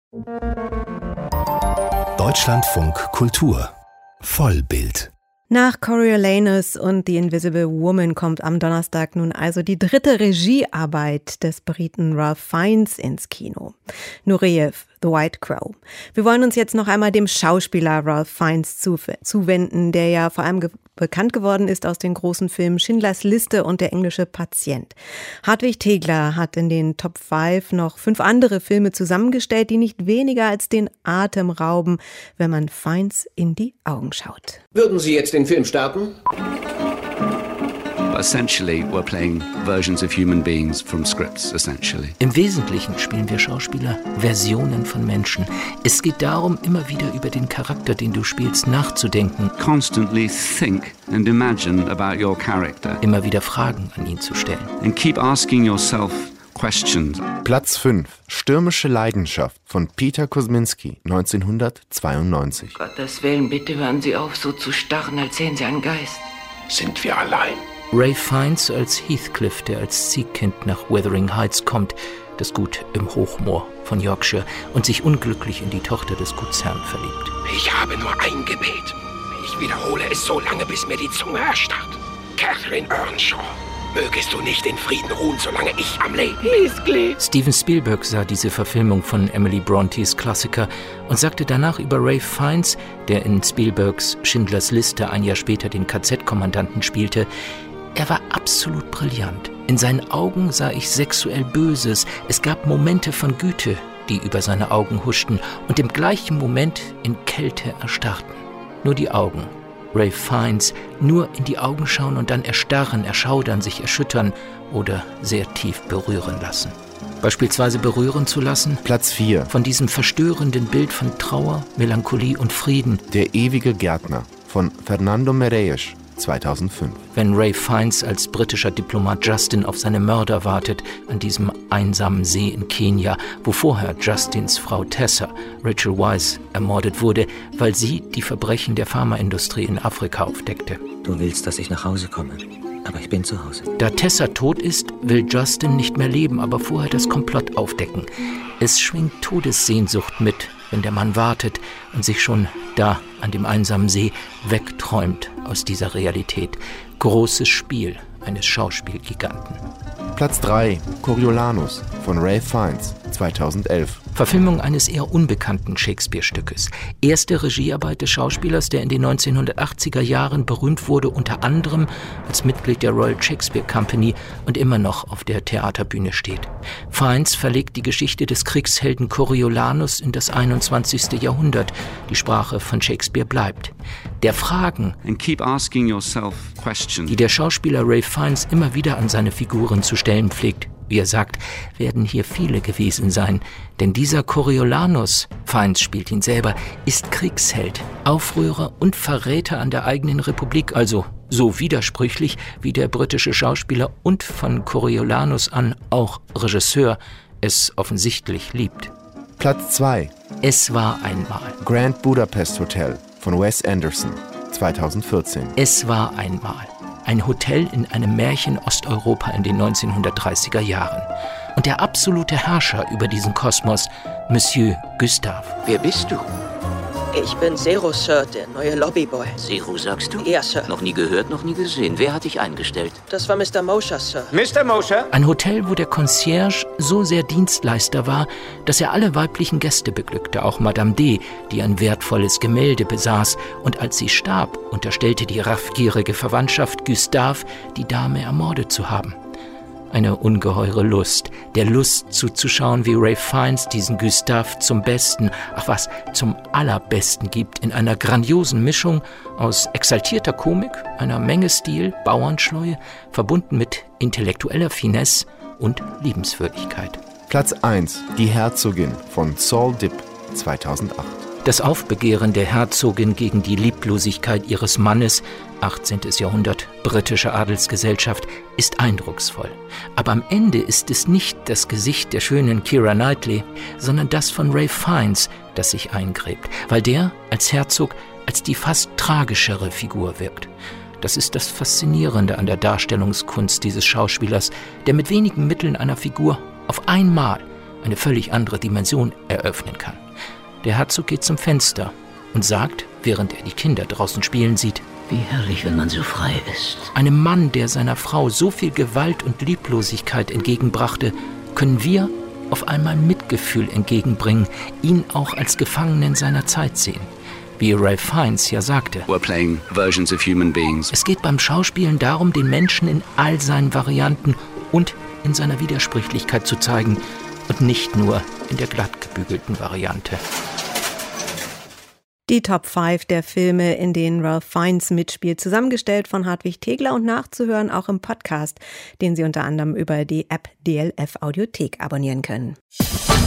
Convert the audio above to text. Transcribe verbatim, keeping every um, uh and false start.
Deutschlandfunk Kultur Vollbild. Nach Coriolanus und The Invisible Woman kommt am Donnerstag nun also die dritte Regiearbeit des Briten Ralph Fiennes ins Kino. Nureyev, The White Crow. Wir wollen uns jetzt noch einmal dem Schauspieler Ralph Fiennes zuwenden, der ja vor allem ge- bekannt geworden ist aus den großen Filmen Schindlers Liste und Der englische Patient. Hartwig Tegler hat in den Top fünf noch fünf andere Filme zusammengestellt, die nicht weniger als den Atem rauben, wenn man Fiennes in die Augen schaut. Würden Sie jetzt den Film starten? Essentially, we're playing versions of human beings from scripts, essentially. Im Wesentlichen spielen wir Schauspieler Versionen von Menschen. Es geht darum, immer wieder über den Charakter, den du spielst, nachzudenken. Constantly think and imagine about your character. Immer wieder Fragen an ihn zu stellen. And keep asking yourself questions. Platz fünf. Stürmische Leidenschaft von Peter Kosminski, neunzehnhundertzweiundneunzig. Gottes Willen, bitte hören Sie auf, so zu starren, als sehen Sie einen Geist. Sind wir allein? Ralph Fiennes als Heathcliff, der als Ziehkind nach Wuthering Heights kommt, das Gut im Hochmoor von Yorkshire, und sich unglücklich in die Tochter des Gutsherrn verliebt. Ich habe nur ein Gebet. Ich wiederhole es so lange, bis mir die Zunge erstarrt. Catherine Earnshaw, mögest du nicht in Frieden ruhen, solange ich am Leben bin. Steven Spielberg sah diese Verfilmung von Emily Brontës Klassiker und sagte danach über Ralph Fiennes, der in Spielbergs Schindlers Liste ein Jahr später den K Z-Kommandanten spielte: Er war absolut brillant. In seinen Augen sah ich sexuell Böses. Es gab Momente von Güte, die über seine Augen huschten und im gleichen Moment in Kälte erstarrten. Nur die Augen. Ralph Fiennes, nur in die Augen schauen und dann erstarren, erschaudern, sich erschüttern oder sehr tief berühren lassen. Beispielsweise berühren zu lassen Platz vier. von diesem verstörenden Bild von Trauer, Melancholie und Frieden. Der ewige Gärtner von Fernando Meirelles, zweitausendfünf. Wenn Ralph Fiennes als britischer Diplomat Justin auf seine Mörder wartet, an diesem einsamen See in Kenia, wo vorher Justins Frau Tessa, Rachel Weisz, ermordet wurde, weil sie die Verbrechen der Pharmaindustrie in Afrika aufdeckte. Du willst, dass ich nach Hause komme, aber ich bin zu Hause. Da Tessa tot ist, will Justin nicht mehr leben, aber vorher das Komplott aufdecken. Es schwingt Todessehnsucht mit, wenn der Mann wartet und sich schon da an dem einsamen See wegträumt aus dieser Realität. Großes Spiel eines Schauspielgiganten. Platz drei. Coriolanus von Ralph Fiennes, zweitausendelf. Verfilmung eines eher unbekannten Shakespeare-Stückes. Erste Regiearbeit des Schauspielers, der in den neunzehnhundertachtziger Jahren berühmt wurde, unter anderem als Mitglied der Royal Shakespeare Company und immer noch auf der Theaterbühne steht. Fiennes verlegt die Geschichte des Kriegshelden Coriolanus in das einundzwanzigste Jahrhundert. Die Sprache von Shakespeare bleibt. Der Fragen, And keep asking yourself questions. die der Schauspieler Ralph Fiennes immer wieder an seine Figuren zu stellen pflegt, wie er sagt, werden hier viele gewesen sein. Denn dieser Coriolanus, Fiennes spielt ihn selber, ist Kriegsheld, Aufrührer und Verräter an der eigenen Republik, also so widersprüchlich wie der britische Schauspieler und von Coriolanus an auch Regisseur es offensichtlich liebt. Platz zwei. Es war einmal. Grand Budapest Hotel von Wes Anderson, zweitausendvierzehn. Es war einmal. Ein Hotel in einem Märchen Osteuropa in den neunzehnhundertdreißiger Jahren. Und der absolute Herrscher über diesen Kosmos, Monsieur Gustave. Wer bist du? Ich bin Zero, Sir, der neue Lobbyboy. Zero, sagst du? Ja, Sir. Noch nie gehört, noch nie gesehen. Wer hat dich eingestellt? Das war Mister Mosher, Sir. Mister Mosher? Ein Hotel, wo der Concierge so sehr Dienstleister war, dass er alle weiblichen Gäste beglückte, auch Madame D., die ein wertvolles Gemälde besaß. Und als sie starb, unterstellte die raffgierige Verwandtschaft Gustave, die Dame ermordet zu haben. Eine ungeheure Lust, der Lust zuzuschauen, wie Ralph Fiennes diesen Gustave zum Besten, ach was, zum Allerbesten gibt, in einer grandiosen Mischung aus exaltierter Komik, einer Menge Stil, Bauernschleue, verbunden mit intellektueller Finesse und Liebenswürdigkeit. Platz eins. Die Herzogin von Saul Dipp, zweitausendacht. Das Aufbegehren der Herzogin gegen die Lieblosigkeit ihres Mannes, achtzehntes Jahrhundert, britische Adelsgesellschaft, ist eindrucksvoll. Aber am Ende ist es nicht das Gesicht der schönen Keira Knightley, sondern das von Ralph Fiennes, das sich eingräbt, weil der als Herzog als die fast tragischere Figur wirkt. Das ist das Faszinierende an der Darstellungskunst dieses Schauspielers, der mit wenigen Mitteln einer Figur auf einmal eine völlig andere Dimension eröffnen kann. Der Herzog geht zum Fenster und sagt, während er die Kinder draußen spielen sieht: Wie herrlich, wenn man so frei ist. Einem Mann, der seiner Frau so viel Gewalt und Lieblosigkeit entgegenbrachte, können wir auf einmal Mitgefühl entgegenbringen, ihn auch als Gefangenen seiner Zeit sehen. Wie Ralph Fiennes ja sagte, We're playing versions of human beings. Es geht beim Schauspielen darum, den Menschen in all seinen Varianten und in seiner Widersprüchlichkeit zu zeigen und nicht nur in der glatt gebügelten Variante. Die Top fünf der Filme, in denen Ralph Fiennes mitspielt, zusammengestellt von Hartwig Tegler und nachzuhören auch im Podcast, den Sie unter anderem über die App D L F Audiothek abonnieren können.